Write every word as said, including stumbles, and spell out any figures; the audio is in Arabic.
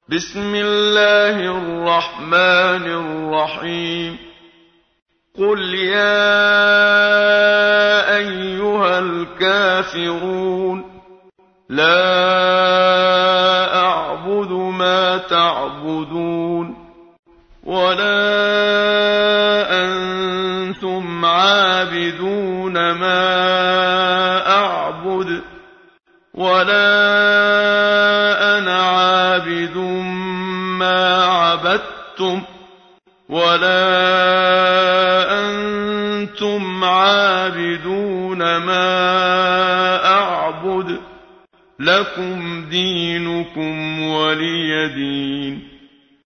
بسم الله الرحمن الرحيم قل يا أيها الكافرون لا أعبد ما تعبدون ولا أنتم عابدون ما أعبد ولا أنا عابد ما عبدتم ولا أنتم عابدون ما أعبد لكم دينكم ولي دين.